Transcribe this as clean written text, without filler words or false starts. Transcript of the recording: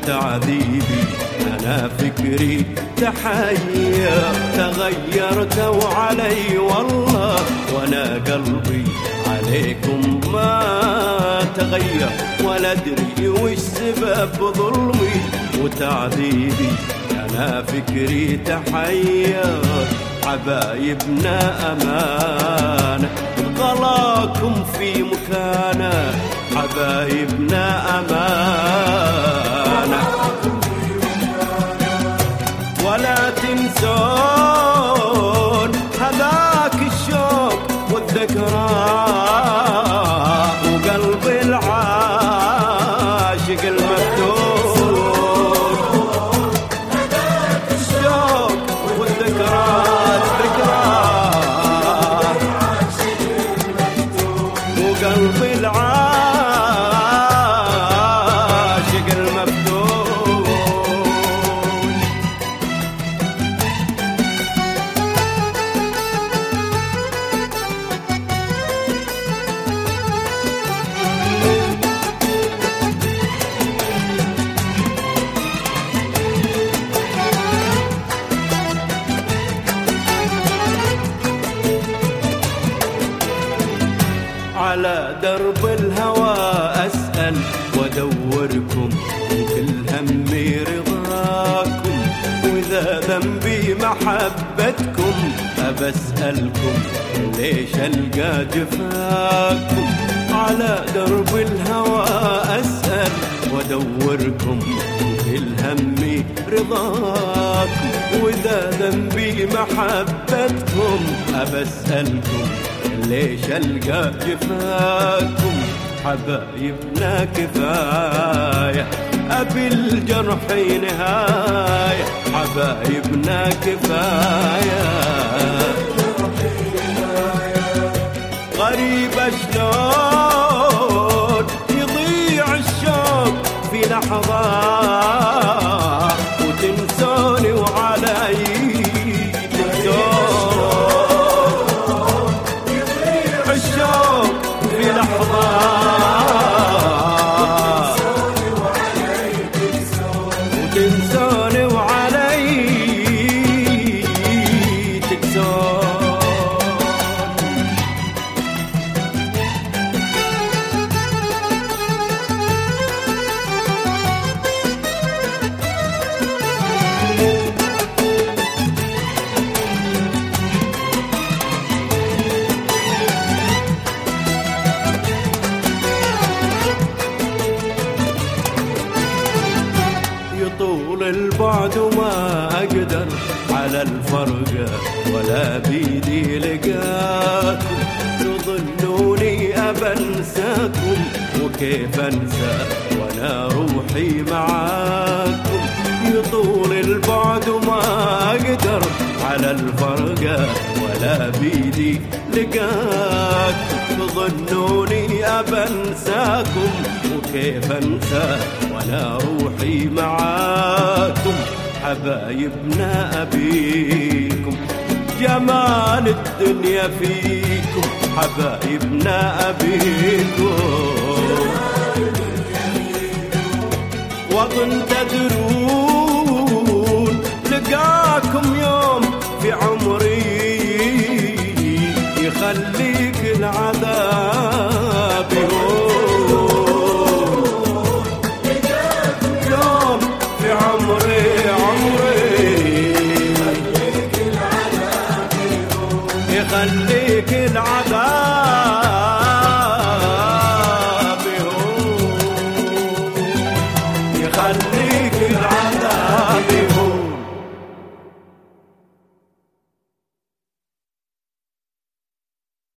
وتعذيبي أنا فكري تحير، تغيرت وعلي والله وأنا قلبي عليكم ما تغير، ولا أدري وش سبب ظلمي وتعذيبي أنا فكري تحير. حبايبنا أمانة غلاكم في مكانه، حبايبنا أمانة ولا تنسون هذاك الشوق والذكرى وقلب العاشق المفتون. هذاك الشوق والذكرى وقلب العاشق المفتون. على درب الهوى أسأل وأدوركم وكل همي رضاكم، وإذا ذنبي محبتكم أبسألكم ليش ألقى جفاكم. على درب الهوى أسأل وأدوركم وكل همي رضاكم، وإذا ذنبي محبتكم أبسألكم ليش ألقى جفاكم. حبايبنا كفاية أبي الجرح نهاية، حبايبنا كفاية غريب شلون يضيع الشوق في لحظة وتنسوني وعلي تنسون الشوق في لحظة وتنسوني وعلي تكسون. يطول البعد وما أقدر على الفرقة ولا بيدي لقاكم، تظنوني أبنساكم وكيف أنسى وأنا روحي معاكم. يطول البعد وما أقدر على الفرقة ولا بيدي لقاكم، تظنوني أبنساكم وكيف أنسى وأنا روحي معاكم. حبايبنا أبيكم جمال الدنيا فيكم، حبايبنا أبيكم وأظن تدرون لقاكم يوم في عمري يخليك العذاب يوم في عمري يخليك العذاب